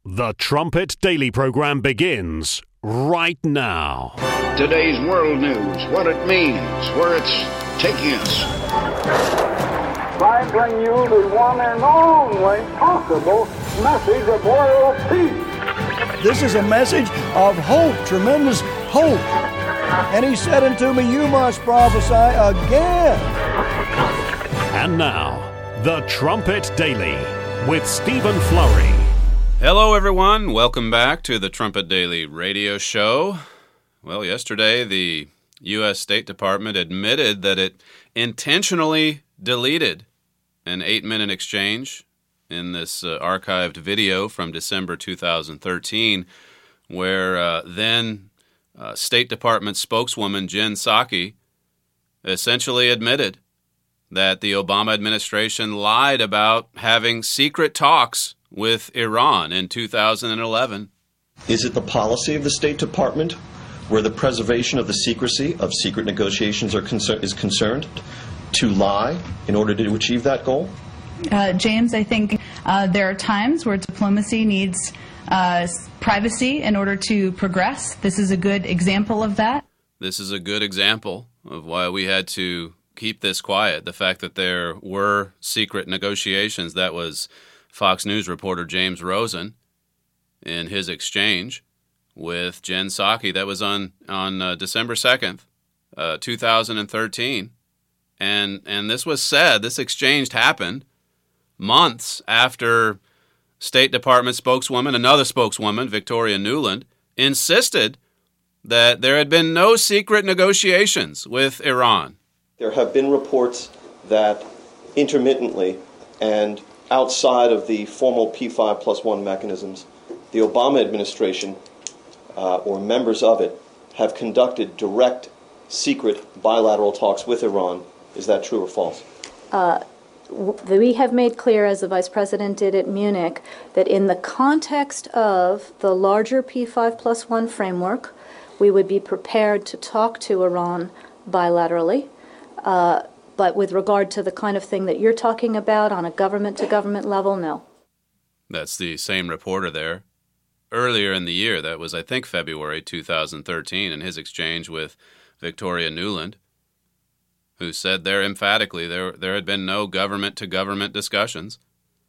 The Trumpet Daily program begins right now. Today's world news, what it means, where it's taking us. I bring you the one and only possible message of world peace. This is a message of hope, tremendous hope. And he said unto me, you must prophesy again. And now, The Trumpet Daily with Stephen Flurry. Hello, everyone. Welcome back to the Trumpet Daily radio show. Well, yesterday, the U.S. State Department admitted that it intentionally deleted an 8-minute exchange in this archived video from December 2013, where then State Department spokeswoman Jen Psaki essentially admitted that the Obama administration lied about having secret talks with Iran in 2011. Is it the policy of the State Department, where the preservation of the secrecy of secret negotiations is concerned, to lie in order to achieve that goal? James, I think there are times where diplomacy needs privacy in order to progress. This is a good example of that. This is a good example of why we had to keep this quiet. The fact that there were secret negotiations, that was Fox News reporter James Rosen in his exchange with Jen Psaki. That was on December 2nd, 2013. And this was said, this exchange happened months after State Department spokeswoman, another spokeswoman, Victoria Nuland, insisted that there had been no secret negotiations with Iran. There have been reports that intermittently and outside of the formal P5+1 mechanisms, the Obama administration or members of it have conducted direct, secret, bilateral talks with Iran. Is that true or false? We have made clear, as the Vice President did at Munich, that in the context of the larger P5+1 framework, we would be prepared to talk to Iran bilaterally. But with regard to the kind of thing that you're talking about on a government-to-government level, no. That's the same reporter there. Earlier in the year, that was, I think, February 2013, in his exchange with Victoria Nuland, who said there emphatically there had been no government-to-government discussions.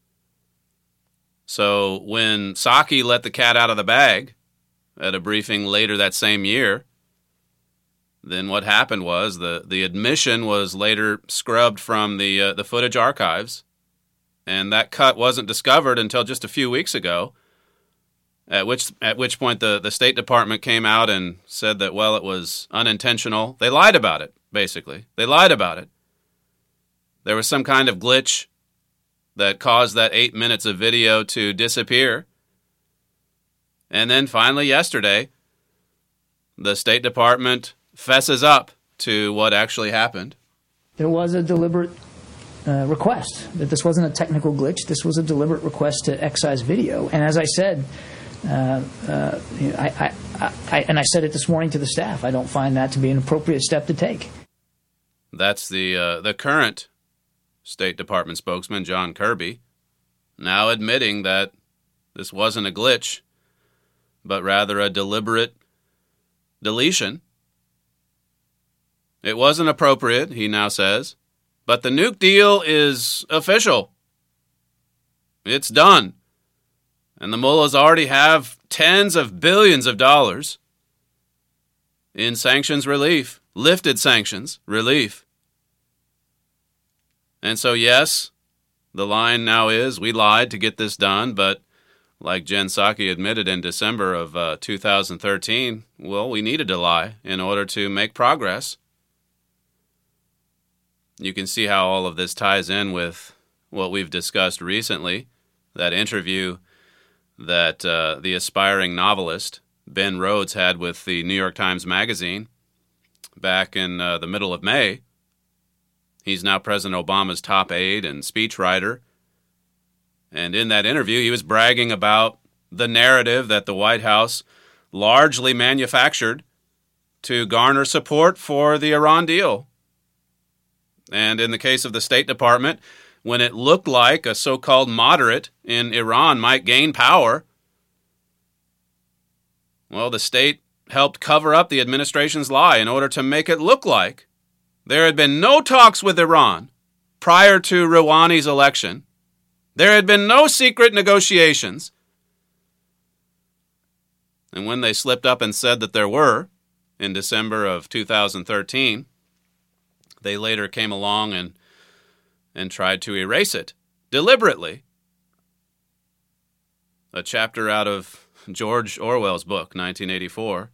So when Psaki let the cat out of the bag at a briefing later that same year, then what happened was the admission was later scrubbed from the footage archives, and that cut wasn't discovered until just a few weeks ago, at which point the State Department came out and said that, well, it was unintentional. They lied about it, basically. They lied about it. There was some kind of glitch that caused that 8 minutes of video to disappear. And then finally yesterday, the State Department fesses up to what actually happened. There was a deliberate request, that this wasn't a technical glitch. This was a deliberate request to excise video. And as I said, I said it this morning to the staff, I don't find that to be an appropriate step to take. That's the current State Department spokesman, John Kirby, now admitting that this wasn't a glitch, but rather a deliberate deletion. It wasn't appropriate, he now says, but the nuke deal is official. It's done. And the mullahs already have tens of billions of dollars in sanctions relief, lifted sanctions relief. And so, yes, the line now is, we lied to get this done, but like Jen Psaki admitted in December of 2013, well, we needed to lie in order to make progress. You can see how all of this ties in with what we've discussed recently, that interview that the aspiring novelist Ben Rhodes had with the New York Times Magazine back in the middle of May. He's now President Obama's top aide and speechwriter. And in that interview, he was bragging about the narrative that the White House largely manufactured to garner support for the Iran deal. And in the case of the State Department, when it looked like a so-called moderate in Iran might gain power Well, the state helped cover up the administration's lie in order to make it look like there had been no talks with Iran prior to Rouhani's election. There had been no secret negotiations. And when they slipped up and said that there were, in December of 2013, they later came along and tried to erase it deliberately. A chapter out of George Orwell's book, 1984.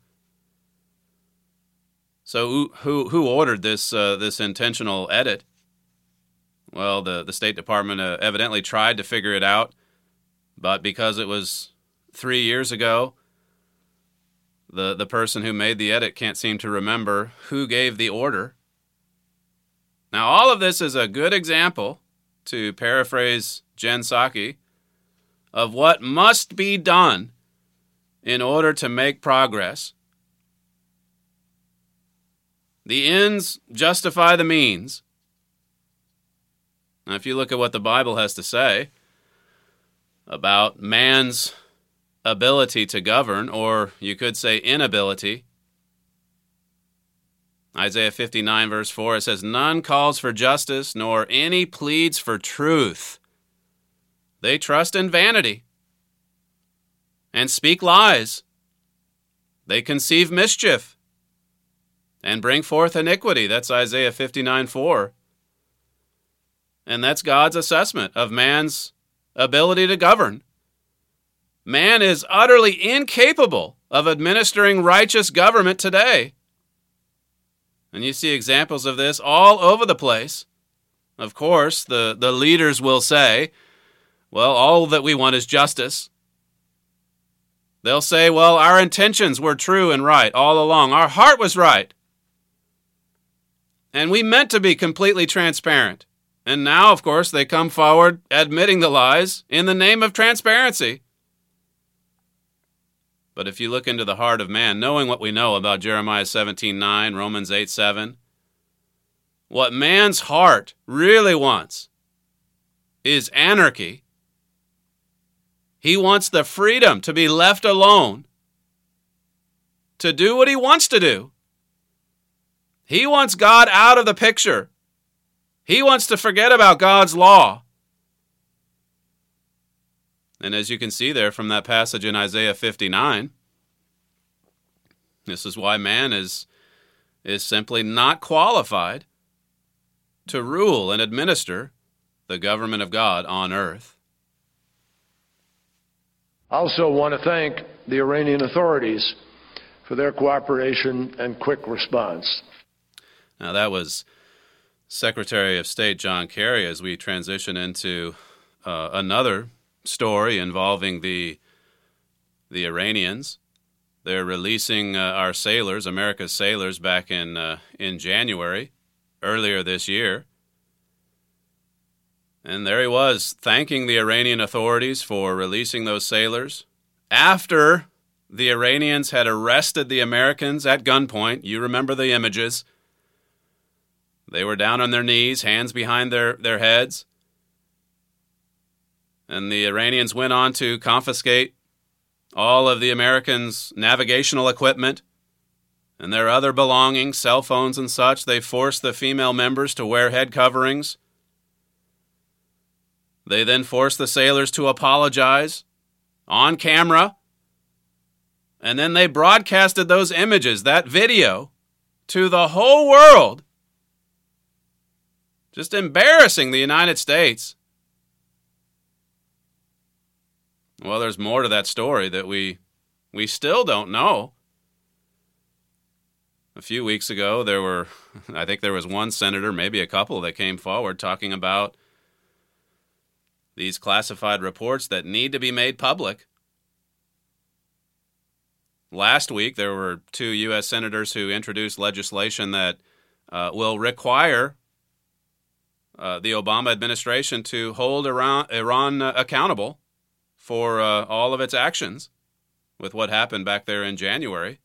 So who ordered this intentional edit? Well, the State Department evidently tried to figure it out, but because it was 3 years ago, the person who made the edit can't seem to remember who gave the order. Now, all of this is a good example, to paraphrase Jen Psaki, of what must be done in order to make progress. The ends justify the means. Now, if you look at what the Bible has to say about man's ability to govern, or you could say inability, Isaiah 59 verse 4, it says, "None calls for justice, nor any pleads for truth. They trust in vanity and speak lies. They conceive mischief and bring forth iniquity." That's Isaiah 59:4. And that's God's assessment of man's ability to govern. Man is utterly incapable of administering righteous government today. And you see examples of this all over the place. Of course, the leaders will say, well, all that we want is justice. They'll say, well, our intentions were true and right all along. Our heart was right. And we meant to be completely transparent. And now, of course, they come forward admitting the lies in the name of transparency. But if you look into the heart of man, knowing what we know about Jeremiah 17:9, Romans 8:7, what man's heart really wants is anarchy. He wants the freedom to be left alone, to do what he wants to do. He wants God out of the picture. He wants to forget about God's law. And as you can see there from that passage in Isaiah 59, this is why man is simply not qualified to rule and administer the government of God on earth. I also want to thank the Iranian authorities for their cooperation and quick response. Now that was Secretary of State John Kerry as we transition into another story involving the Iranians. They're releasing our sailors, America's sailors, back in January, earlier this year. And there he was, thanking the Iranian authorities for releasing those sailors after the Iranians had arrested the Americans at gunpoint. You remember the images. They were down on their knees, hands behind their heads. And the Iranians went on to confiscate all of the Americans' navigational equipment and their other belongings, cell phones and such. They forced the female members to wear head coverings. They then forced the sailors to apologize on camera. And then they broadcasted those images, that video, to the whole world. Just embarrassing the United States. Well, there's more to that story that we still don't know. A few weeks ago, I think there was one senator, maybe a couple, that came forward talking about these classified reports that need to be made public. Last week, there were 2 U.S. senators who introduced legislation that will require the Obama administration to hold Iran accountable for all of its actions with what happened back there in January.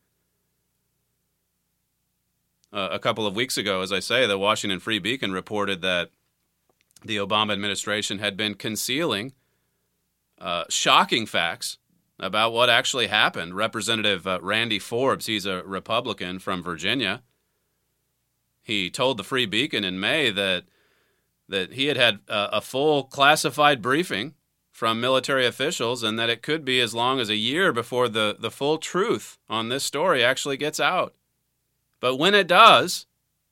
A couple of weeks ago, as I say, the Washington Free Beacon reported that the Obama administration had been concealing shocking facts about what actually happened. Representative Randy Forbes, he's a Republican from Virginia. He told the Free Beacon in May that he had a full classified briefing from military officials and that it could be as long as a year before the full truth on this story actually gets out. But when it does,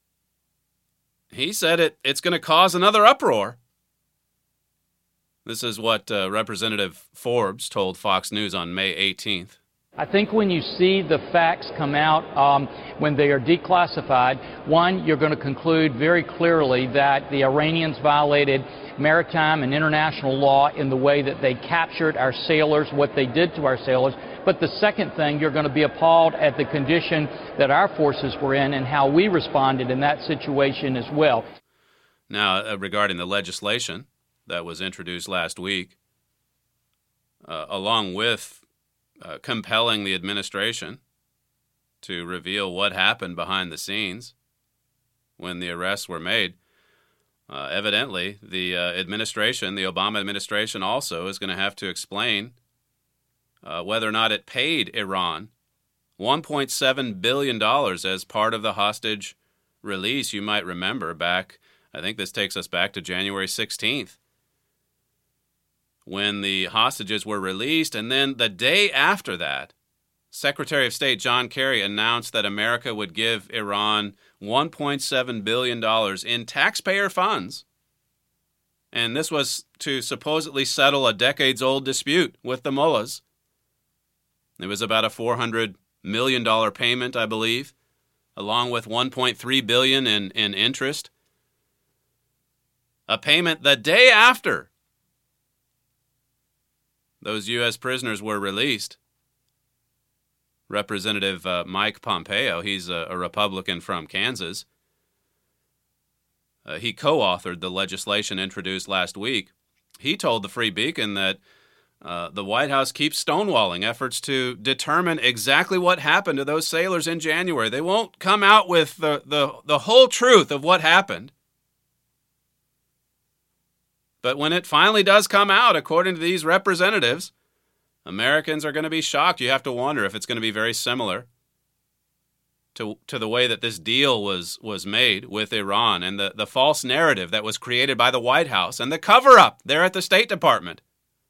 he said it's going to cause another uproar. This is what Representative Forbes told Fox News on May 18th. I think when you see the facts come out when they are declassified, one, you're going to conclude very clearly that the Iranians violated maritime and international law in the way that they captured our sailors, what they did to our sailors. But the second thing, you're going to be appalled at the condition that our forces were in and how we responded in that situation as well. Now, regarding the legislation that was introduced last week, along with compelling the administration to reveal what happened behind the scenes when the arrests were made, evidently the administration, the Obama administration, also is going to have to explain whether or not it paid Iran $1.7 billion as part of the hostage release. You might remember back, I think this takes us back to January 16th, when the hostages were released, and then the day after that, Secretary of State John Kerry announced that America would give Iran $1.7 billion in taxpayer funds. And this was to supposedly settle a decades-old dispute with the mullahs. It was about a $400 million payment, I believe, along with $1.3 billion in interest. A payment the day after those U.S. prisoners were released. Representative Mike Pompeo, he's a Republican from Kansas. He co-authored the legislation introduced last week. He told the Free Beacon that the White House keeps stonewalling efforts to determine exactly what happened to those sailors in January. They won't come out with the whole truth of what happened. But when it finally does come out, according to these representatives, Americans are going to be shocked. You have to wonder if it's going to be very similar to the way that this deal was made with Iran and the false narrative that was created by the White House and the cover-up there at the State Department.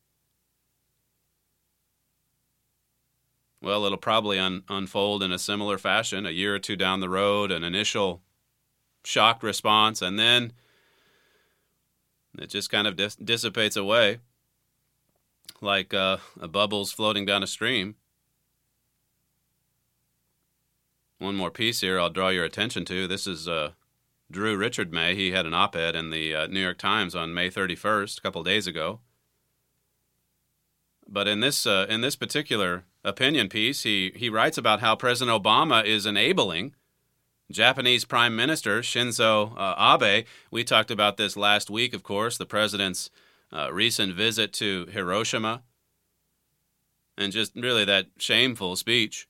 Well, it'll probably unfold in a similar fashion, a year or two down the road, an initial shocked response, and then it just kind of dissipates away like bubbles floating down a stream. One more piece here I'll draw your attention to. This is Drew Richard May. He had an op-ed in the New York Times on May 31st, a couple days ago. But in this particular opinion piece, he writes about how President Obama is enabling Japanese Prime Minister Shinzo Abe. We talked about this last week, of course, the president's recent visit to Hiroshima, and just really that shameful speech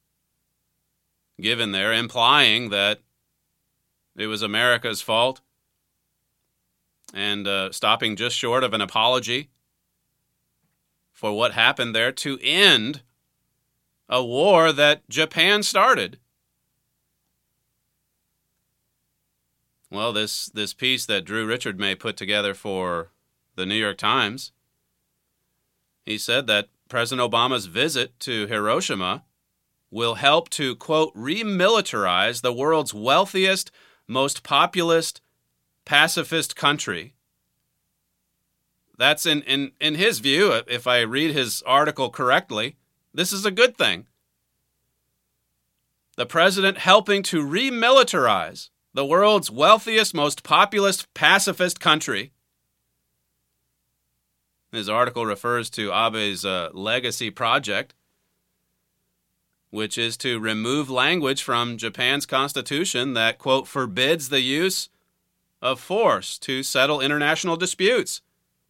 given there, implying that it was America's fault, and stopping just short of an apology for what happened there to end a war that Japan started. Well, this piece that Drew Richard May put together for the New York Times, he said that President Obama's visit to Hiroshima will help to, quote, remilitarize the world's wealthiest, most populist, pacifist country. That's in his view, if I read his article correctly, this is a good thing. The president helping to remilitarize the world's wealthiest, most populist, pacifist country. His article refers to Abe's legacy project, which is to remove language from Japan's constitution that, quote, forbids the use of force to settle international disputes.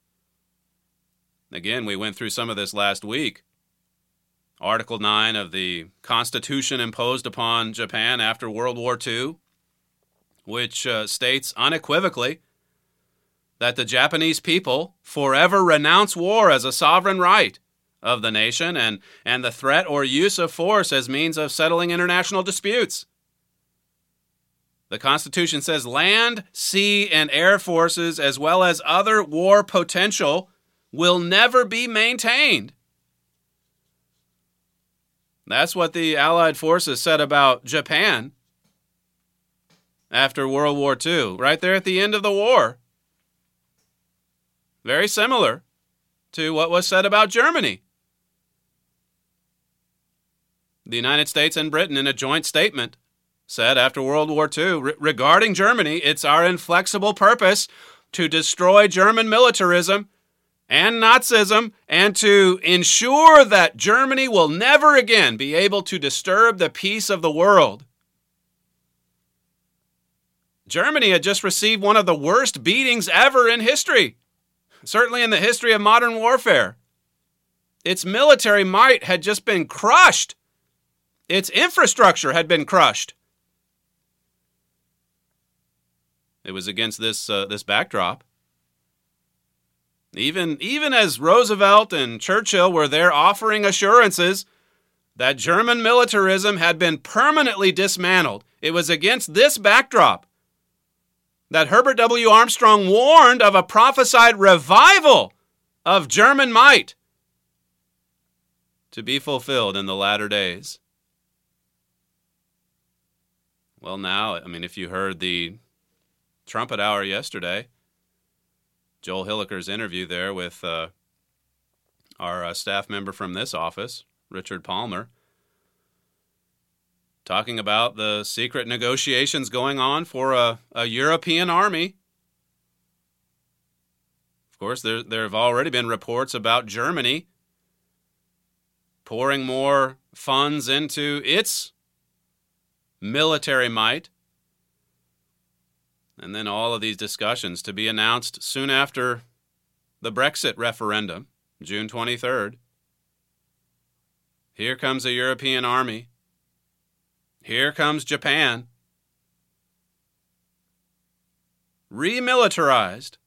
Again, we went through some of this last week. Article 9 of the Constitution imposed upon Japan after World War II, which states unequivocally that the Japanese people forever renounce war as a sovereign right of the nation and the threat or use of force as means of settling international disputes. The Constitution says land, sea, and air forces, as well as other war potential, will never be maintained. That's what the Allied forces said about Japan after World War II, right there at the end of the war. Very similar to what was said about Germany. The United States and Britain, in a joint statement, said after World War II, regarding Germany, it's our inflexible purpose to destroy German militarism and Nazism and to ensure that Germany will never again be able to disturb the peace of the world. Germany had just received one of the worst beatings ever in history, certainly in the history of modern warfare. Its military might had just been crushed. Its infrastructure had been crushed. It was against this backdrop. Even as Roosevelt and Churchill were there offering assurances that German militarism had been permanently dismantled, it was against this backdrop that Herbert W. Armstrong warned of a prophesied revival of German might to be fulfilled in the latter days. Well, now, if you heard the trumpet hour yesterday, Joel Hilliker's interview there with our staff member from this office, Richard Palmer, talking about the secret negotiations going on for a European army. Of course, there have already been reports about Germany pouring more funds into its military might. And then all of these discussions to be announced soon after the Brexit referendum, June 23rd. Here comes a European army. Here comes Japan. Remilitarized.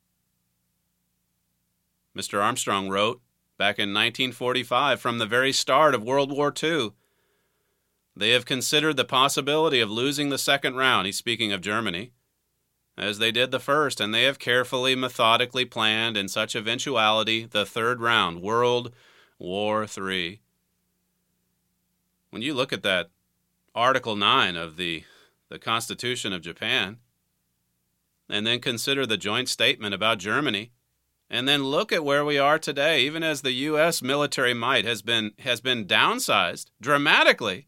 Mr. Armstrong wrote back in 1945, from the very start of World War II, they have considered the possibility of losing the second round. He's speaking of Germany. As they did the first, and they have carefully, methodically planned in such eventuality the third round, World War III. When you look at that Article 9 of the Constitution of Japan, and then consider the joint statement about Germany, and then look at where we are today, even as the U.S. military might has been downsized dramatically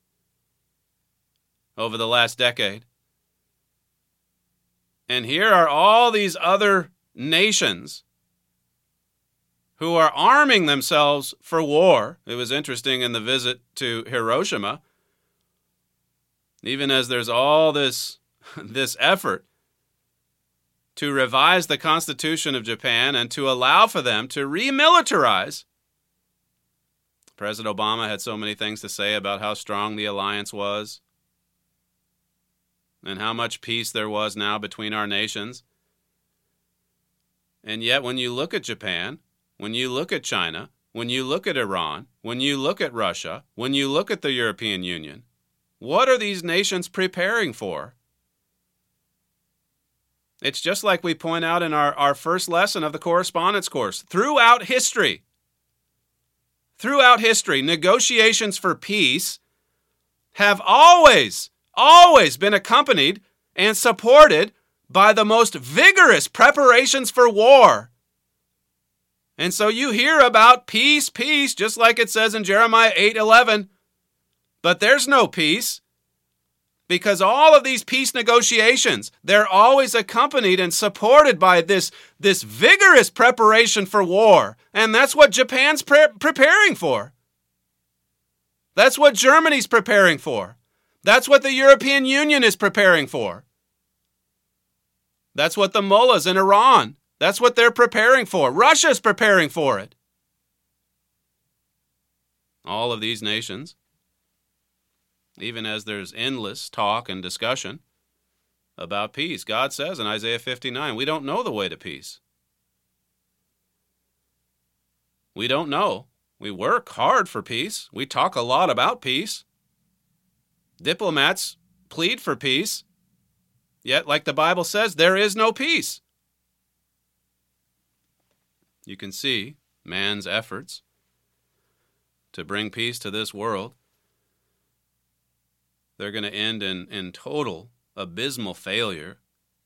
over the last decade. And here are all these other nations who are arming themselves for war. It was interesting in the visit to Hiroshima, even as there's all this effort to revise the Constitution of Japan and to allow for them to remilitarize. President Obama had so many things to say about how strong the alliance was and how much peace there was now between our nations. And yet when you look at Japan, when you look at China, when you look at Iran, when you look at Russia, when you look at the European Union, what are these nations preparing for? It's just like we point out in our first lesson of the correspondence course. Throughout history, negotiations for peace have always been accompanied and supported by the most vigorous preparations for war. And so you hear about peace, just like it says in Jeremiah 8:11. But there's no peace, because all of these peace negotiations, they're always accompanied and supported by this vigorous preparation for war. And that's what Japan's preparing for. That's what Germany's preparing for. That's what the European Union is preparing for. That's what the mullahs in Iran, that's what they're preparing for. Russia's preparing for it. All of these nations, even as there's endless talk and discussion about peace, God says in Isaiah 59, we don't know the way to peace. We don't know We work hard for peace. We talk a lot about peace. Diplomats plead for peace. Yet, like the Bible says, there is no peace. You can see man's efforts to bring peace to this world. They're going to end in total, abysmal failure.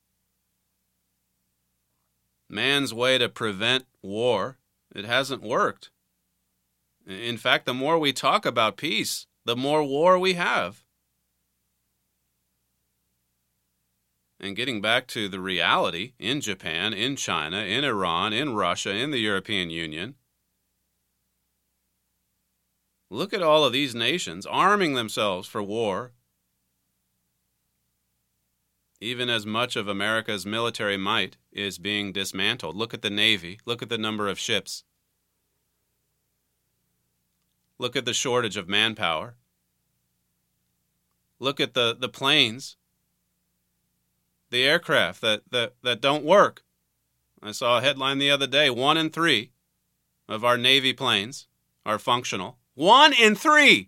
Man's way to prevent war, it hasn't worked. In fact, the more we talk about peace, the more war we have. And getting back to the reality in Japan, in China, in Iran, in Russia, in the European Union, look at all of these nations arming themselves for war. Even as much of America's military might is being dismantled. Look at the Navy. Look at the number of ships. Look at the shortage of manpower. Look at the planes, the aircraft that don't work. I saw a headline the other day, 1 in 3 of our Navy planes are functional. 1 in 3!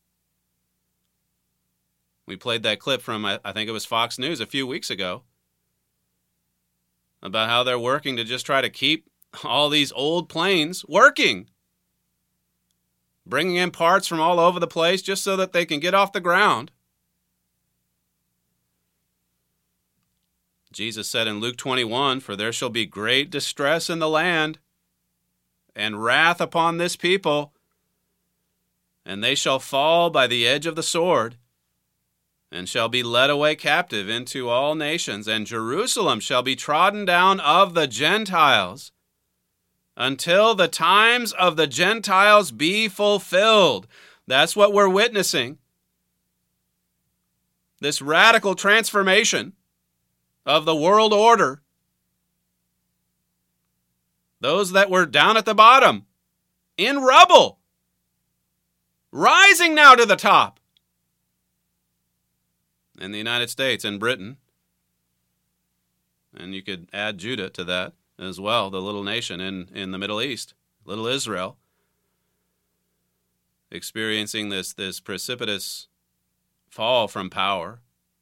We played that clip from, I think it was Fox News a few weeks ago, about how they're working to just try to keep all these old planes working. Bringing in parts from all over the place just so that they can get off the ground. Jesus said in Luke 21, "For there shall be great distress in the land, and wrath upon this people, and they shall fall by the edge of the sword, and shall be led away captive into all nations, and Jerusalem shall be trodden down of the Gentiles, until the times of the Gentiles be fulfilled." That's what we're witnessing. This radical transformation of the world order. Those that were down at the bottom, in rubble, rising now to the top. In the United States and Britain, and you could add Judah to that as well, the little nation in the Middle East, little Israel, experiencing this precipitous fall from power.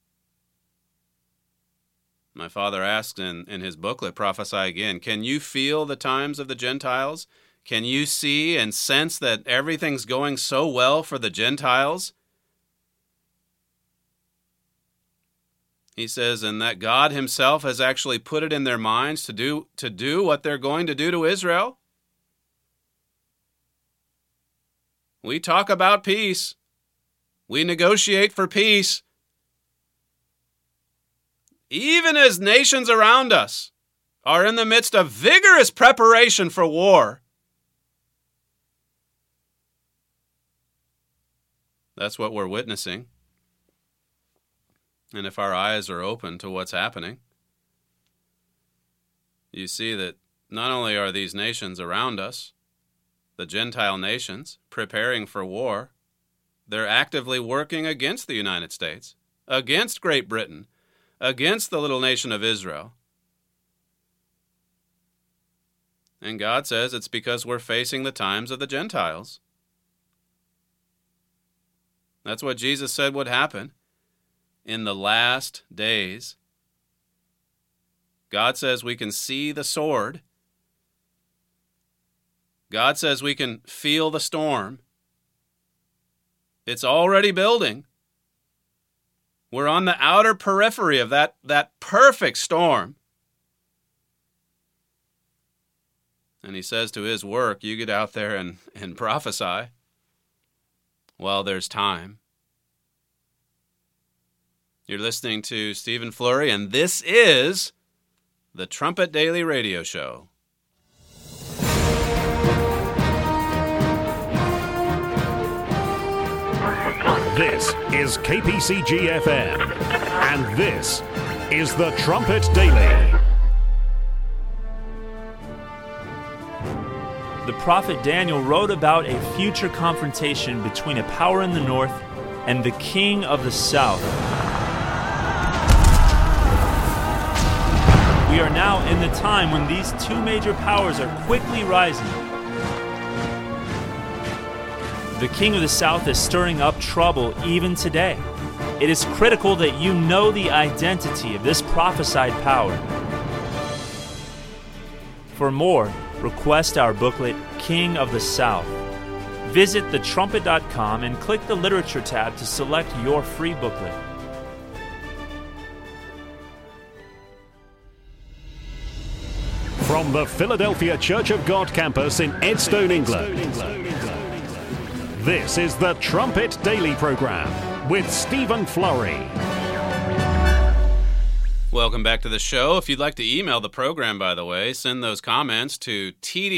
My father asked in his booklet, Prophesy Again, can you feel the times of the Gentiles? Can you see and sense that everything's going so well for the Gentiles? He says, and that God himself has actually put it in their minds to do what they're going to do to Israel. We talk about peace. We negotiate for peace. Even as nations around us are in the midst of vigorous preparation for war. That's what we're witnessing. And if our eyes are open to what's happening, you see that not only are these nations around us, the Gentile nations, preparing for war, they're actively working against the United States, against Great Britain, against the little nation of Israel. And God says it's because we're facing the times of the Gentiles. That's what Jesus said would happen. In the last days, God says we can see the sword. God says we can feel the storm. It's already building. We're on the outer periphery of that perfect storm. And he says to his work, you get out there and prophesy while there's time. You're listening to Stephen Flurry, and this is the Trumpet Daily Radio Show. This is KPCG-FM, and this is the Trumpet Daily. The prophet Daniel wrote about a future confrontation between a power in the north and the king of the south. We are now in the time when these two major powers are quickly rising. The king of the south is stirring up trouble even today. It is critical that you know the identity of this prophesied power. For more, request our booklet, King of the South. Visit thetrumpet.com and click the Literature tab to select your free booklet. From the Philadelphia Church of God campus in Edstone, England, this is the Trumpet Daily Program with Stephen Flurry. Welcome back to the show. If you'd like to email the program, by the way, send those comments to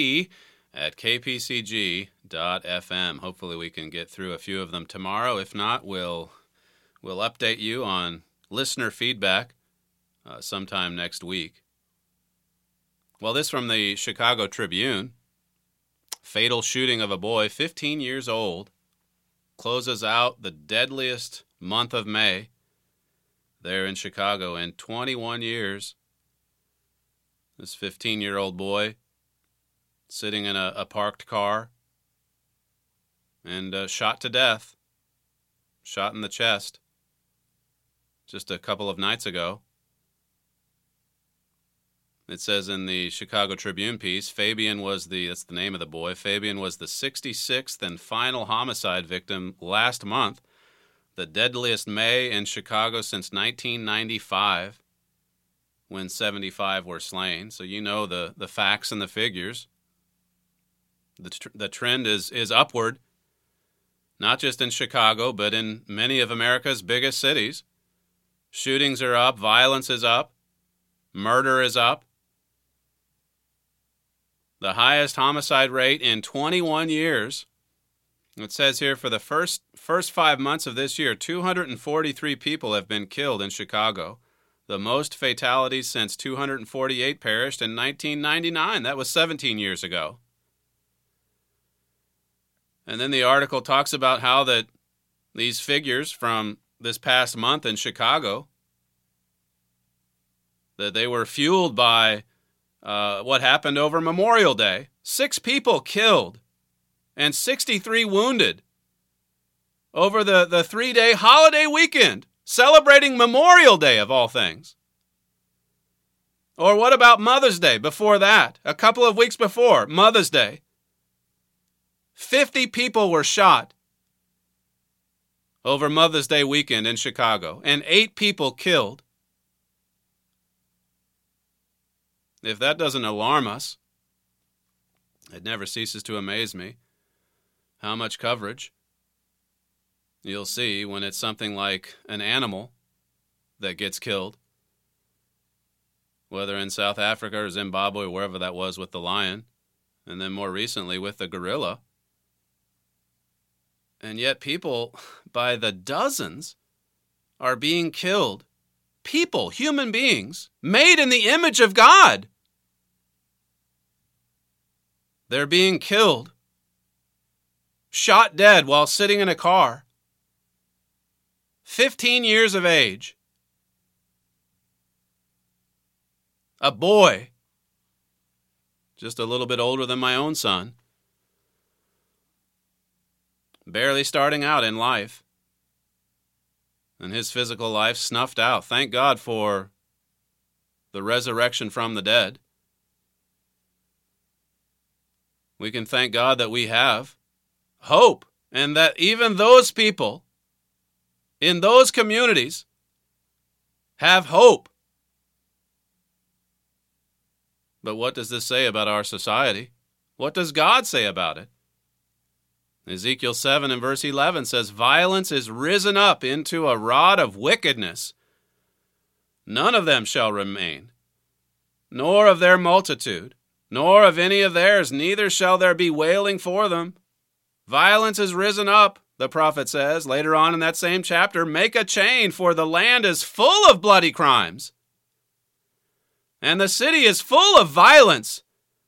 td@kpcg.fm. Hopefully we can get through a few of them tomorrow. If not, we'll update you on listener feedback sometime next week. Well, this from the Chicago Tribune. Fatal shooting of a boy 15 years old closes out the deadliest month of May there in Chicago in 21 years. This 15-year-old boy sitting in a parked car and shot to death, shot in the chest just a couple of nights ago. It says in the Chicago Tribune piece, that's the name of the boy, Fabian was the 66th and final homicide victim last month, the deadliest May in Chicago since 1995, when 75 were slain. So you know the facts and the figures. The trend is upward, not just in Chicago, but in many of America's biggest cities. Shootings are up, violence is up, murder is up. The highest homicide rate in 21 years. It says here for the first 5 months of this year, 243 people have been killed in Chicago. The most fatalities since 248 perished in 1999. That was 17 years ago. And then the article talks about how that these figures from this past month in Chicago, that they were fueled by what happened over Memorial Day. 6 people killed and 63 wounded over the 3-day holiday weekend, celebrating Memorial Day of all things. Or what about Mother's Day before that? A couple of weeks before Mother's Day, 50 people were shot over Mother's Day weekend in Chicago and 8 people killed. If that doesn't alarm us, it never ceases to amaze me how much coverage you'll see when it's something like an animal that gets killed, whether in South Africa or Zimbabwe or wherever that was with the lion, and then more recently with the gorilla. And yet people, by the dozens, are being killed. People, human beings, made in the image of God. They're being killed, shot dead while sitting in a car. 15 years of age. A boy, just a little bit older than my own son, barely starting out in life, and his physical life snuffed out. Thank God for the resurrection from the dead. We can thank God that we have hope, and that even those people in those communities have hope. But what does this say about our society? What does God say about it? Ezekiel 7 and verse 11 says, "Violence is risen up into a rod of wickedness. None of them shall remain, nor of their multitude, nor of any of theirs, neither shall there be wailing for them." Violence is risen up, the prophet says later on in that same chapter. Make a chain, for the land is full of bloody crimes, and the city is full of violence.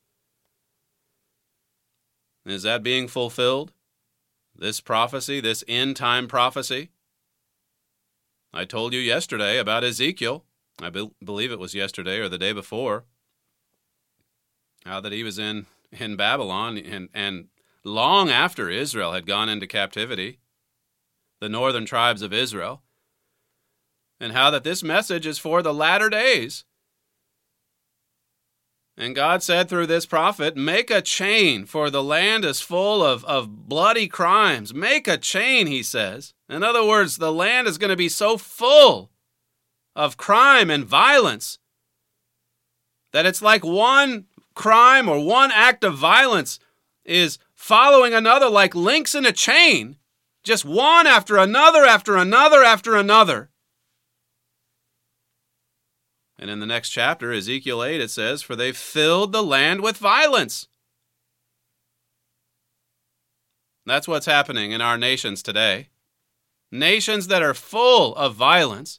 Is that being fulfilled? This prophecy, this end-time prophecy? I told you yesterday about Ezekiel. I believe it was yesterday or the day before. How that he was in Babylon and long after Israel had gone into captivity, the northern tribes of Israel, and how that this message is for the latter days. And God said through this prophet, make a chain, for the land is full of bloody crimes. Make a chain, he says. In other words, the land is going to be so full of crime and violence that it's like one crime or one act of violence is following another like links in a chain, just one after another, after another, after another. And in the next chapter, Ezekiel 8, it says, for they filled the land with violence. That's what's happening in our nations today. Nations that are full of violence.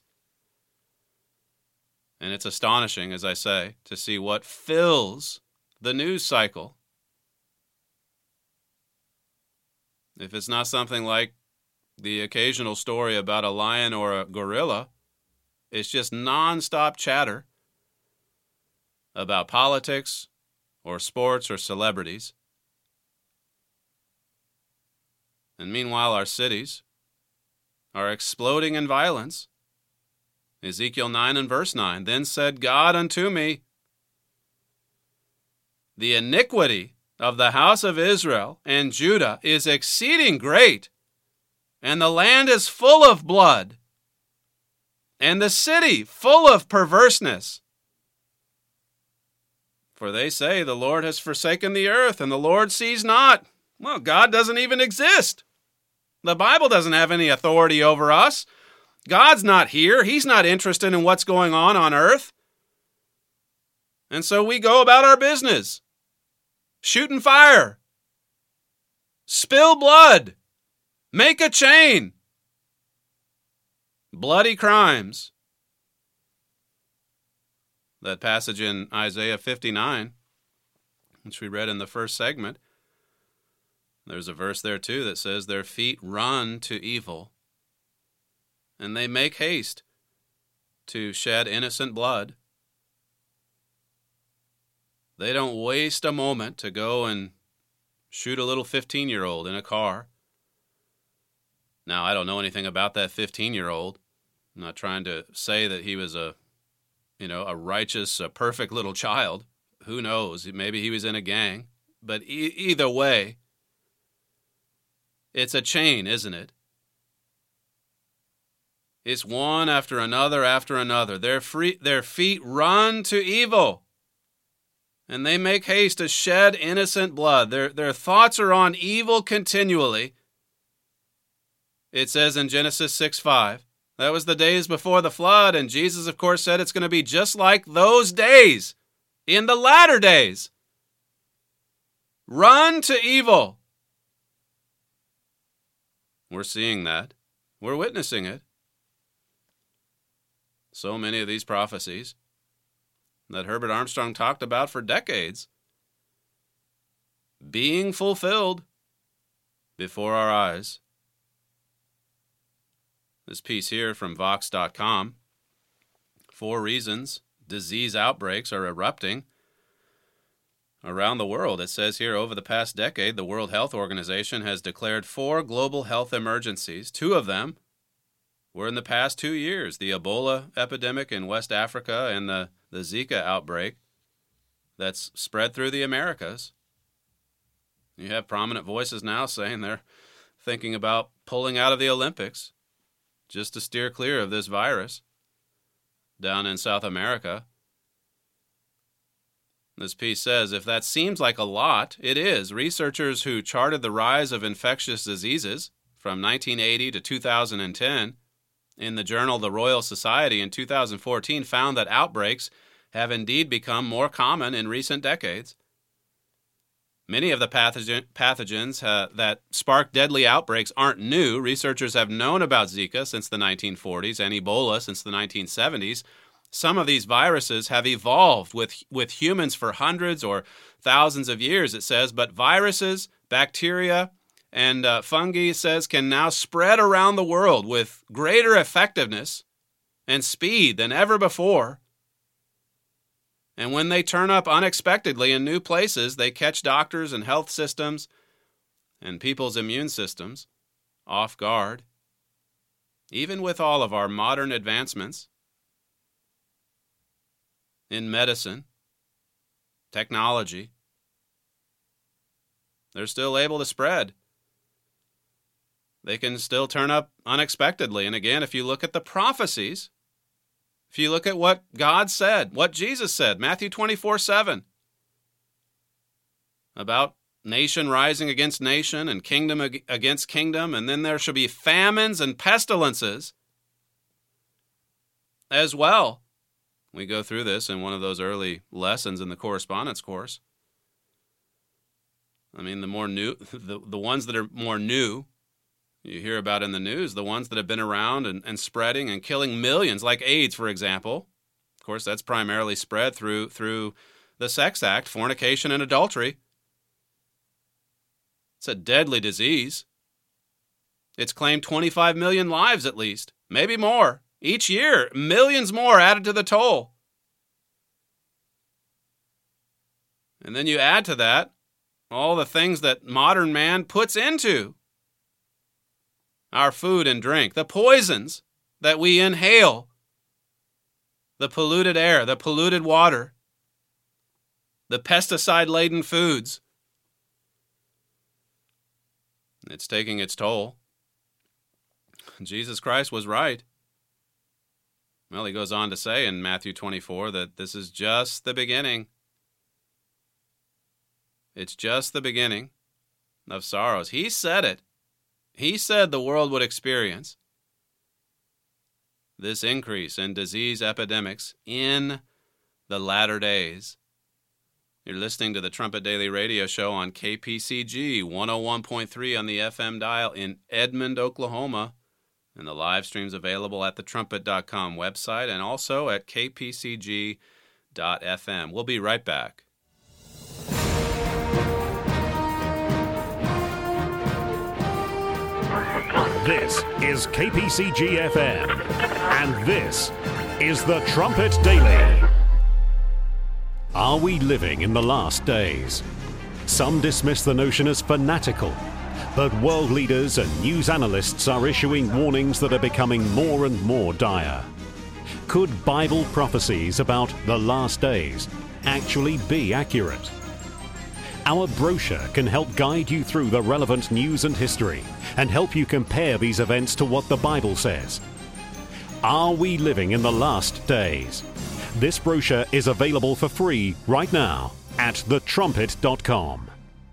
And it's astonishing, as I say, to see what fills the news cycle. If it's not something like the occasional story about a lion or a gorilla, it's just nonstop chatter about politics or sports or celebrities. And meanwhile, our cities are exploding in violence. Ezekiel 9 and verse 9, then said God unto me, the iniquity of the house of Israel and Judah is exceeding great, and the land is full of blood, and the city full of perverseness. For they say, the Lord has forsaken the earth, and the Lord sees not. Well, God doesn't even exist. The Bible doesn't have any authority over us. God's not here. He's not interested in what's going on earth. And so we go about our business. Shooting fire. Spill blood. Make a chain. Bloody crimes. That passage in Isaiah 59, which we read in the first segment, there's a verse there too that says, their feet run to evil, and they make haste to shed innocent blood. They don't waste a moment to go and shoot a little 15-year-old in a car. Now, I don't know anything about that 15-year-old. I'm not trying to say that he was a righteous, a perfect little child. Who knows? Maybe he was in a gang. But either way, it's a chain, isn't it? It's one after another after another. Their feet run to evil, and they make haste to shed innocent blood. Their thoughts are on evil continually. It says in Genesis 6:5, that was the days before the flood, and Jesus, of course, said it's going to be just like those days in the latter days. Run to evil. We're seeing that. We're witnessing it. So many of these prophecies that Herbert Armstrong talked about for decades being fulfilled before our eyes. This piece here from Vox.com, 4 reasons disease outbreaks are erupting around the world. It says here, over the past decade, the World Health Organization has declared 4 global health emergencies. 2 of them were in the past 2 years, the Ebola epidemic in West Africa and the Zika outbreak that's spread through the Americas. You have prominent voices now saying they're thinking about pulling out of the Olympics just to steer clear of this virus down in South America. This piece says, if that seems like a lot, it is. Researchers who charted the rise of infectious diseases from 1980 to 2010 in the journal The Royal Society in 2014 found that outbreaks have indeed become more common in recent decades. Many of the pathogens that spark deadly outbreaks aren't new. Researchers have known about Zika since the 1940s and Ebola since the 1970s. Some of these viruses have evolved with humans for hundreds or thousands of years, it says, but viruses, bacteria, and fungi, it says, can now spread around the world with greater effectiveness and speed than ever before. And when they turn up unexpectedly in new places, they catch doctors and health systems and people's immune systems off guard, even with all of our modern advancements in medicine, technology, they're still able to spread. They can still turn up unexpectedly. And again, if you look at the prophecies, if you look at what God said, what Jesus said, Matthew 24:7, about nation rising against nation and kingdom against kingdom, and then there shall be famines and pestilences as well. We go through this in one of those early lessons in the correspondence course. I mean, the more new, the ones that are more new, you hear about in the news, the ones that have been around and spreading and killing millions, like AIDS, for example. Of course, that's primarily spread through the sex act, fornication, and adultery. It's a deadly disease. It's claimed 25 million lives at least, maybe more. Each year, millions more added to the toll. And then you add to that all the things that modern man puts into our food and drink, the poisons that we inhale, the polluted air, the polluted water, the pesticide-laden foods. It's taking its toll. Jesus Christ was right. Well, he goes on to say in Matthew 24 that this is just the beginning. It's just the beginning of sorrows. He said it. He said the world would experience this increase in disease epidemics in the latter days. You're listening to the Trumpet Daily Radio Show on KPCG 101.3 on the FM dial in Edmond, Oklahoma. And the live stream's available at thetrumpet.com website and also at kpcg.fm. We'll be right back. This is KPCG FM, and this is the Trumpet Daily. Are we living in the last days? Some dismiss the notion as fanatical, but world leaders and news analysts are issuing warnings that are becoming more and more dire. Could Bible prophecies about the last days actually be accurate? Our brochure can help guide you through the relevant news and history and help you compare these events to what the Bible says. Are we living in the last days? This brochure is available for free right now at thetrumpet.com.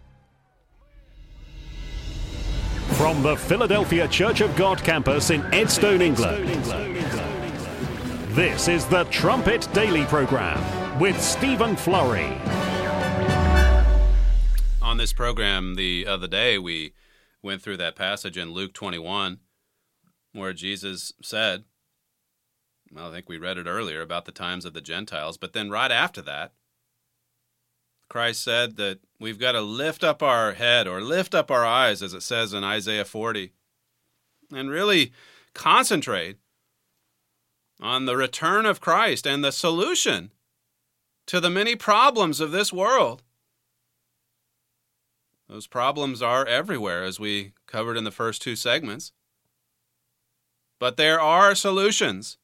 From the Philadelphia Church of God campus in Edstone, England, this is the Trumpet Daily Program with Stephen Flurry. On this program the other day, we went through that passage in Luke 21 where Jesus said, well, I think we read it earlier, about the times of the Gentiles, but then right after that, Christ said that we've got to lift up our head or lift up our eyes, as it says in Isaiah 40, and really concentrate on the return of Christ and the solution to the many problems of this world. Those problems are everywhere, as we covered in the first two segments. But there are solutions.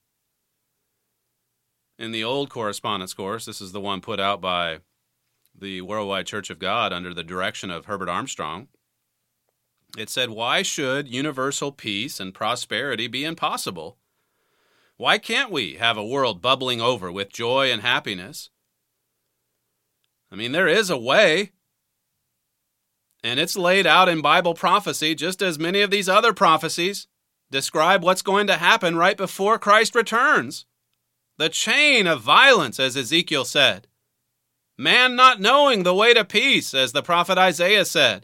In the old correspondence course, this is the one put out by the Worldwide Church of God under the direction of Herbert Armstrong. It said, why should universal peace and prosperity be impossible? Why can't we have a world bubbling over with joy and happiness? I mean, there is a way. And it's laid out in Bible prophecy, just as many of these other prophecies describe what's going to happen right before Christ returns. The chain of violence, as Ezekiel said. Man not knowing the way to peace, as the prophet Isaiah said.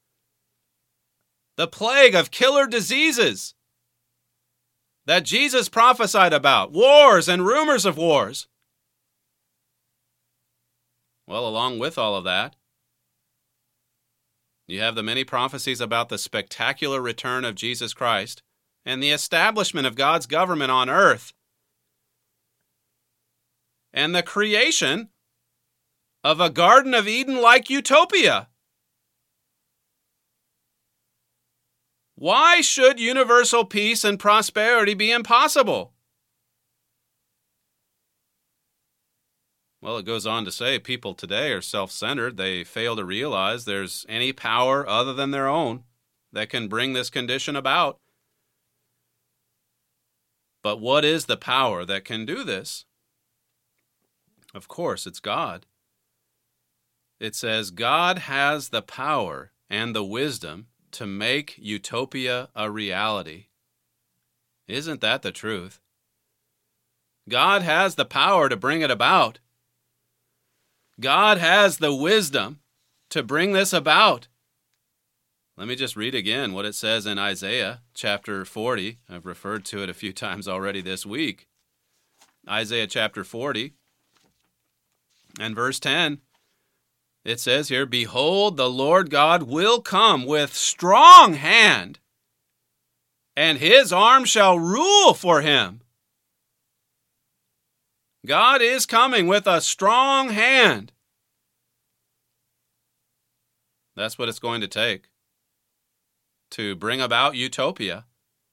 The plague of killer diseases that Jesus prophesied about. Wars and rumors of wars. Well, along with all of that, you have the many prophecies about the spectacular return of Jesus Christ and the establishment of God's government on earth and the creation of a Garden of Eden-like utopia. Why should universal peace and prosperity be impossible? Well, it goes on to say people today are self-centered. They fail to realize there's any power other than their own that can bring this condition about. But what is the power that can do this? Of course, it's God. It says God has the power and the wisdom to make utopia a reality. Isn't that the truth? God has the power to bring it about. God has the wisdom to bring this about. Let me just read again what it says in Isaiah chapter 40. I've referred to it a few times already this week. Isaiah chapter 40 and verse 10. It says here, "Behold, the Lord God will come with strong hand, and his arm shall rule for him." God is coming with a strong hand. That's what it's going to take to bring about utopia.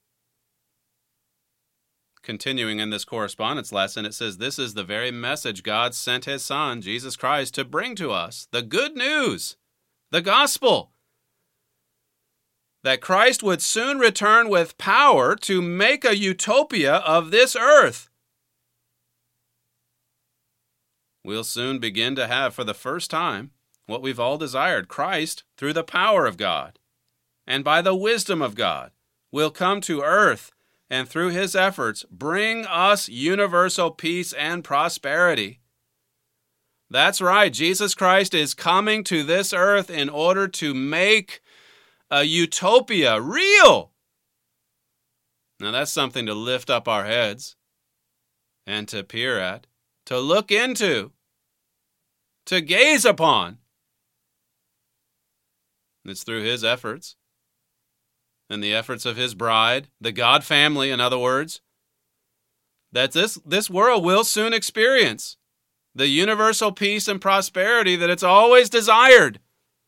Continuing in this correspondence lesson, it says, this is the very message God sent his Son, Jesus Christ, to bring to us. The good news, the gospel, that Christ would soon return with power to make a utopia of this earth. We'll soon begin to have, for the first time, what we've all desired. Christ, through the power of God and by the wisdom of God, will come to earth and through his efforts bring us universal peace and prosperity. That's right, Jesus Christ is coming to this earth in order to make a utopia real. Now that's something to lift up our heads and to peer at, to look into, to gaze upon. It's through his efforts and the efforts of his bride, the God family, in other words, that this world will soon experience the universal peace and prosperity that it's always desired.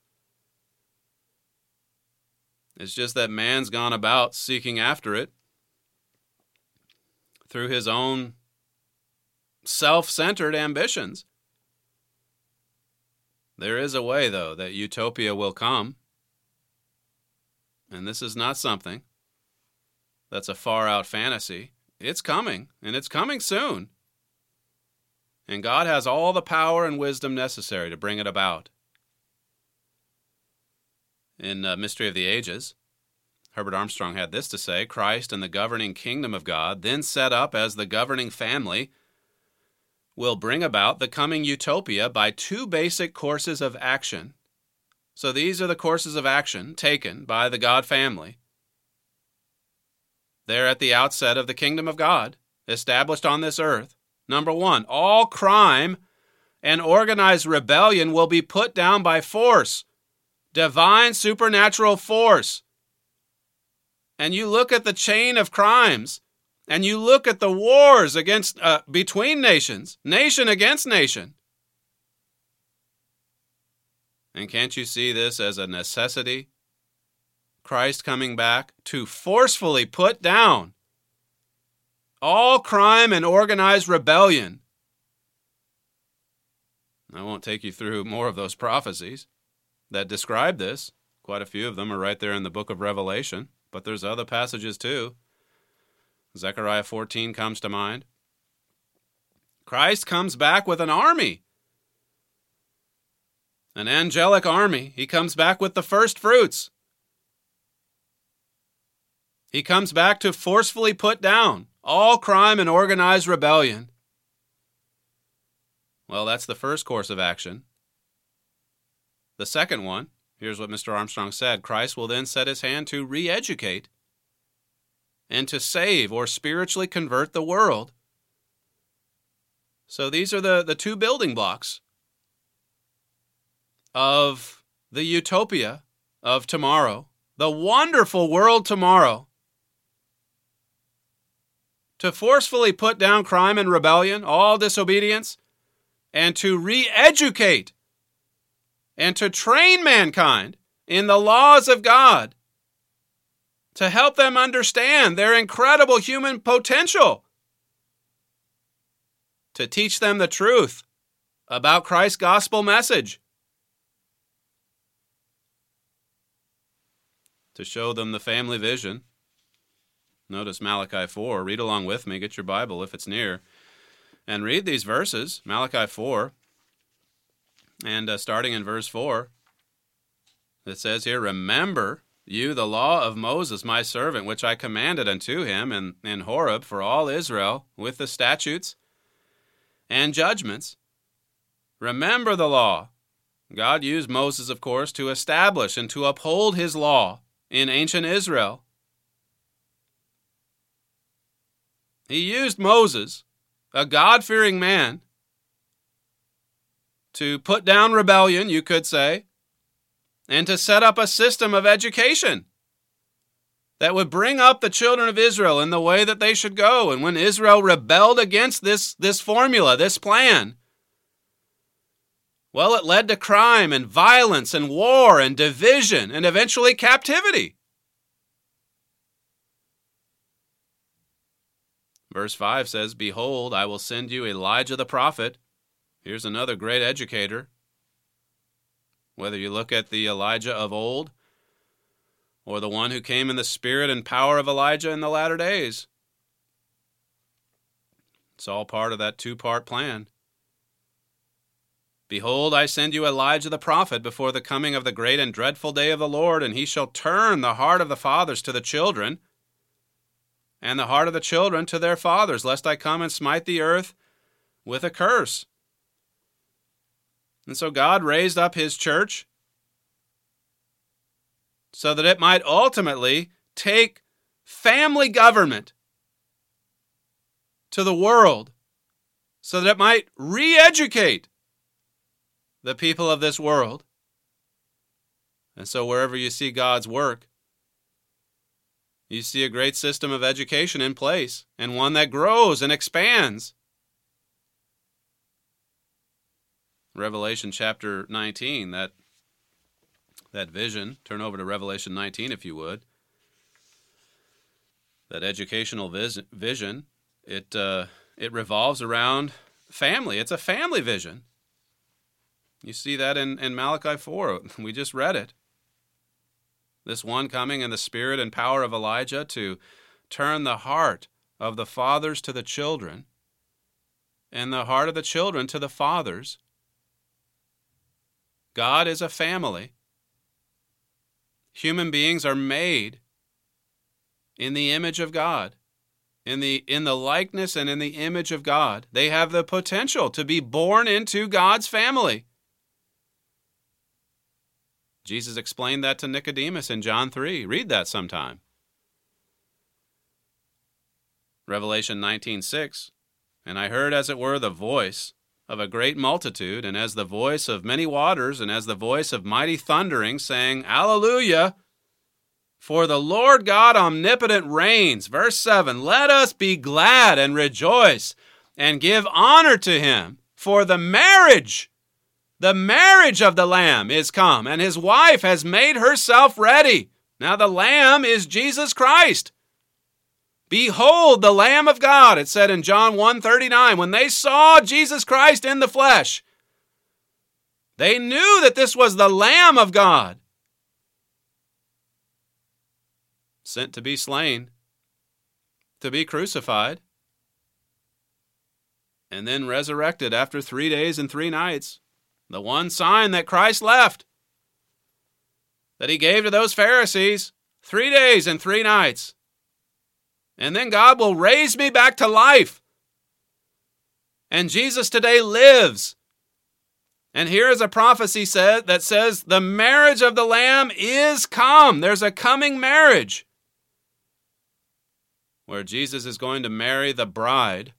It's just that man's gone about seeking after it through his own self-centered ambitions. There is a way, though, that utopia will come. And this is not something that's a far-out fantasy. It's coming, and it's coming soon. And God has all the power and wisdom necessary to bring it about. In Mystery of the Ages, Herbert Armstrong had this to say, Christ and the governing kingdom of God, then set up as the governing family, will bring about the coming utopia by two basic courses of action. So these are the courses of action taken by the God family. They're at the outset of the kingdom of God, established on this earth. Number one, all crime and organized rebellion will be put down by force, divine supernatural force. And you look at the chain of crimes, and you look at the wars against between nations, nation against nation. And can't you see this as a necessity? Christ coming back to forcefully put down all crime and organized rebellion. I won't take you through more of those prophecies that describe this. Quite a few of them are right there in the book of Revelation, but there's other passages too. Zechariah 14 comes to mind. Christ comes back with an army. An angelic army. He comes back with the first fruits. He comes back to forcefully put down all crime and organized rebellion. Well, that's the first course of action. The second one, here's what Mr. Armstrong said, Christ will then set his hand to re-educate and to save or spiritually convert the world. So these are the two building blocks of the utopia of tomorrow, the wonderful world tomorrow. To forcefully put down crime and rebellion, all disobedience, and to re-educate and to train mankind in the laws of God to help them understand their incredible human potential, to teach them the truth about Christ's gospel message, to show them the family vision. Notice Malachi 4. Read along with me. Get your Bible if it's near. And read these verses, Malachi 4. And starting in verse 4, it says here, "Remember you the law of Moses, my servant, which I commanded unto him in Horeb for all Israel, with the statutes and judgments." Remember the law. God used Moses, of course, to establish and to uphold his law in ancient Israel. He used Moses, a God-fearing man, to put down rebellion, you could say, and to set up a system of education that would bring up the children of Israel in the way that they should go. And when Israel rebelled against this formula, this plan, well, it led to crime and violence and war and division and eventually captivity. Verse 5 says, "Behold, I will send you Elijah the prophet." Here's another great educator. Whether you look at the Elijah of old or the one who came in the spirit and power of Elijah in the latter days, it's all part of that two-part plan. "Behold, I send you Elijah the prophet before the coming of the great and dreadful day of the Lord, and he shall turn the heart of the fathers to the children, and the heart of the children to their fathers, lest I come and smite the earth with a curse." And so God raised up his church so that it might ultimately take family government to the world, so that it might re-educate the people of this world. And so wherever you see God's work, you see a great system of education in place, and one that grows and expands. Revelation chapter 19, that vision, turn over to Revelation 19 if you would. That educational vision, it revolves around family. It's a family vision. You see that in Malachi 4. We just read it. This one coming in the spirit and power of Elijah to turn the heart of the fathers to the children and the heart of the children to the fathers. God is a family. Human beings are made in the image of God, in the likeness and in the image of God. They have the potential to be born into God's family. Jesus explained that to Nicodemus in John 3. Read that sometime. Revelation 19:6. "And I heard as it were the voice of a great multitude, and as the voice of many waters, and as the voice of mighty thundering, saying, Alleluia! For the Lord God omnipotent reigns." Verse 7, "Let us be glad and rejoice, and give honor to him, for the marriage of the Lamb is come, and his wife has made herself ready." Now the Lamb is Jesus Christ. "Behold the Lamb of God," it said in John 1:39. When they saw Jesus Christ in the flesh, they knew that this was the Lamb of God, sent to be slain, to be crucified, and then resurrected after 3 days and 3 nights. The one sign that Christ left, that he gave to those Pharisees, 3 days and 3 nights. And then God will raise me back to life. And Jesus today lives. And here is a prophecy that says the marriage of the Lamb is come. There's a coming marriage where Jesus is going to marry the bride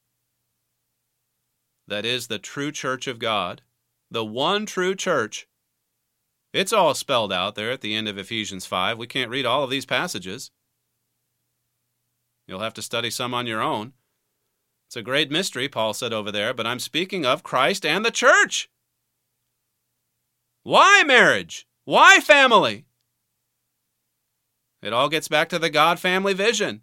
that is the true church of God, the one true church. It's all spelled out there at the end of Ephesians 5. We can't read all of these passages. You'll have to study some on your own. It's a great mystery, Paul said over there, but I'm speaking of Christ and the church. Why marriage? Why family? It all gets back to the God family vision.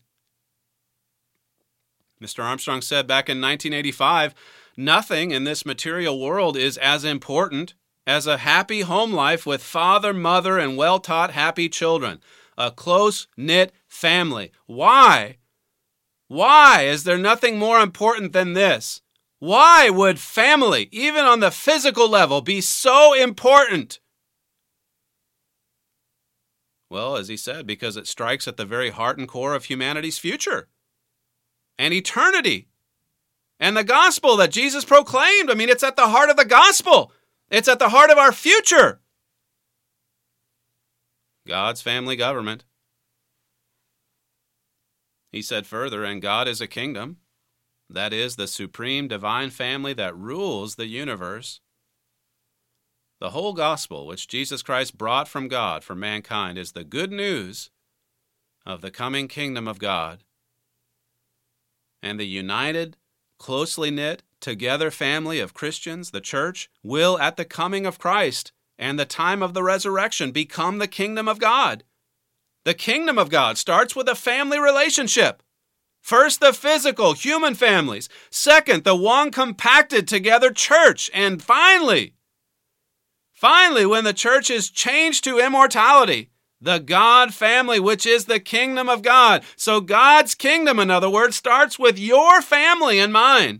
Mr. Armstrong said back in 1985, nothing in this material world is as important as a happy home life with father, mother, and well-taught happy children. A close-knit family. Why? Why is there nothing more important than this? Why would family, even on the physical level, be so important? Well, as he said, because it strikes at the very heart and core of humanity's future and eternity and the gospel that Jesus proclaimed. I mean, it's at the heart of the gospel. It's at the heart of our future. God's family government. He said further, and God is a kingdom, that is, the supreme divine family that rules the universe. The whole gospel which Jesus Christ brought from God for mankind is the good news of the coming kingdom of God. And the united, closely knit, together family of Christians, the church, will at the coming of Christ and the time of the resurrection become the kingdom of God. The kingdom of God starts with a family relationship. First, the physical, human families. Second, the one compacted together church. And finally, when the church is changed to immortality, the God family, which is the kingdom of God. So God's kingdom, in other words, starts with your family and mine.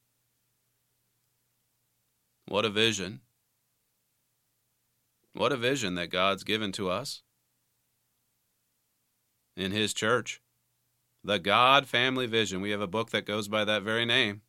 What a vision. What a vision that God's given to us in His church. The God family vision. We have a book that goes by that very name.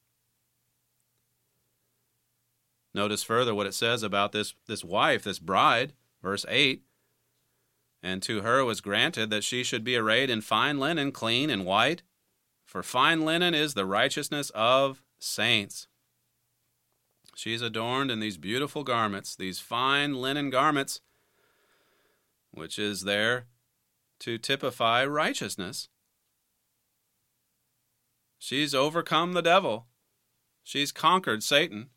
Notice further what it says about this wife, this bride, verse 8. And to her was granted that she should be arrayed in fine linen, clean and white, for fine linen is the righteousness of saints. She's adorned in these beautiful garments, these fine linen garments, which is there to typify righteousness. She's overcome the devil. She's conquered Satan.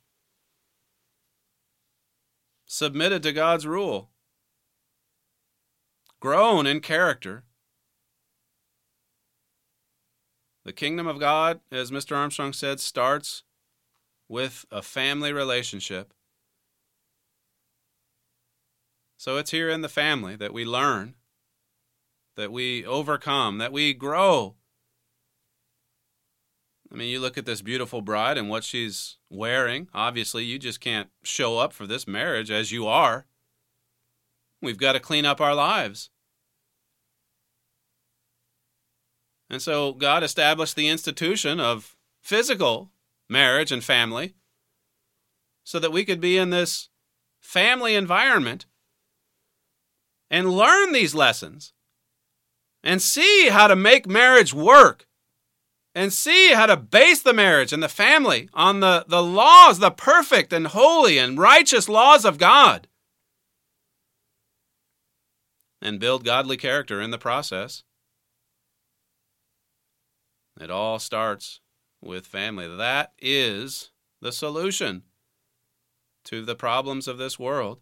Submitted to God's rule. Grown in character. The kingdom of God, as Mr. Armstrong said, starts with a family relationship. So it's here in the family that we learn, that we overcome, that we grow. I mean, you look at this beautiful bride and what she's wearing. Obviously, you just can't show up for this marriage as you are. We've got to clean up our lives. And so God established the institution of physical marriage and family so that we could be in this family environment and learn these lessons and see how to make marriage work and see how to base the marriage and the family on the laws, the perfect and holy and righteous laws of God, and build godly character in the process. It all starts with family. That is the solution to the problems of this world.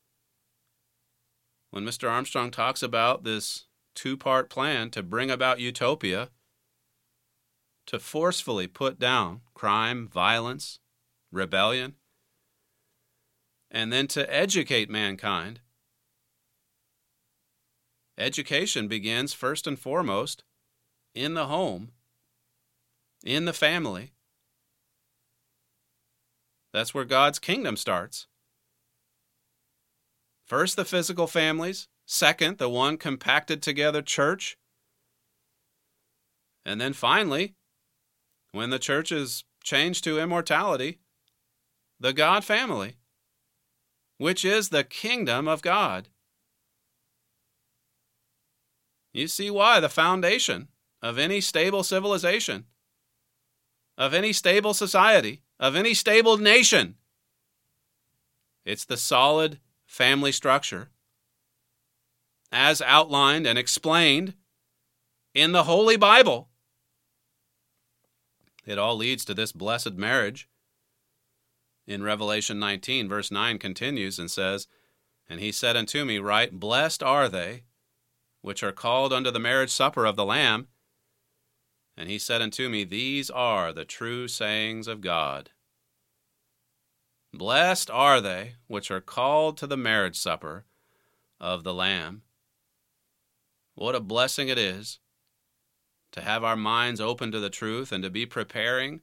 When Mr. Armstrong talks about this two-part plan to bring about utopia, to forcefully put down crime, violence, rebellion, and then to educate mankind. Education begins first and foremost in the home, in the family. That's where God's kingdom starts. First, the physical families. Second, the one compacted together church. And then finally, when the church is changed to immortality, the God family, which is the kingdom of God. You see why the foundation of any stable civilization, of any stable society, of any stable nation, it's the solid family structure as outlined and explained in the Holy Bible. It all leads to this blessed marriage. In Revelation 19, verse 9 continues and says, And he said unto me, Right, blessed are they which are called unto the marriage supper of the Lamb. And he said unto me, These are the true sayings of God. Blessed are they which are called to the marriage supper of the Lamb. What a blessing it is to have our minds open to the truth and to be preparing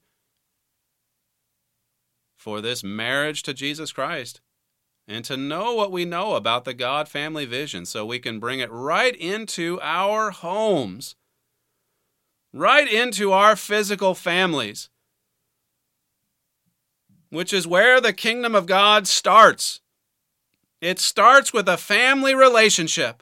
for this marriage to Jesus Christ, and to know what we know about the God family vision so we can bring it right into our homes, right into our physical families, which is where the kingdom of God starts. It starts with a family relationship.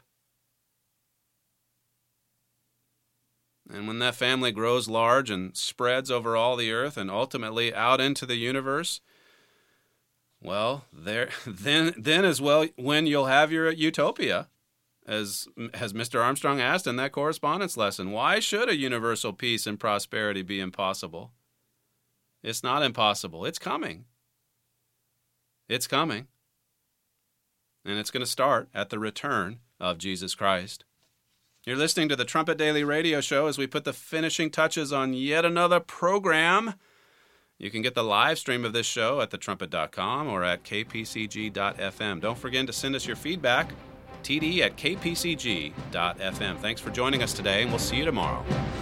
And when that family grows large and spreads over all the earth and ultimately out into the universe, well, then as well when you'll have your utopia, as Mr. Armstrong asked in that correspondence lesson. Why should a universal peace and prosperity be impossible? It's not impossible. It's coming. It's coming. And it's going to start at the return of Jesus Christ. You're listening to the Trumpet Daily Radio Show as we put the finishing touches on yet another program. You can get the live stream of this show at thetrumpet.com or at kpcg.fm. Don't forget to send us your feedback, td@kpcg.fm. Thanks for joining us today, and we'll see you tomorrow.